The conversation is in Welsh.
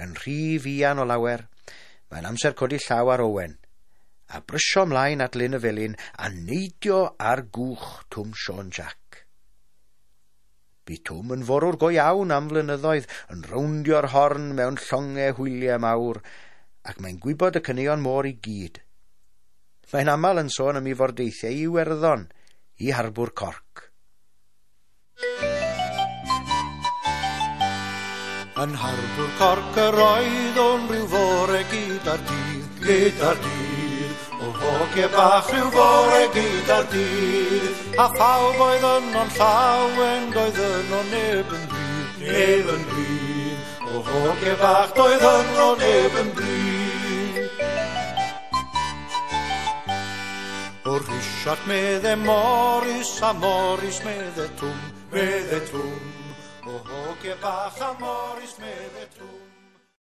yn rhy fian o lawer, mae'n amser codi llaw ar Owen, a brysio mlaen at Lyn y Felin a neidio ar gwch Twm Sion Jack. Bu Twm yn forwr go iawn am flynyddoedd, yn rowndio'r horn mewn llongau hwyliau mawr, ac mae'n gwybod y caneuon môr i gyd. Mae'n amal yn sôn am ei fordeithiau i Iwerddon, i Harbwr Corc. Yn Harbwr Corc yr oedd o'n rhyw fore gyda'r dydd, o hogie bach rhyw fore gyda'r dydd, a phawb oedd yno'n llawen, doedd yno neb yn bryd, o hogie bach doedd yno neb yn bryd. O Richard medde Morris a Morris medde Twm, o hogie bach a Morris medde Twm.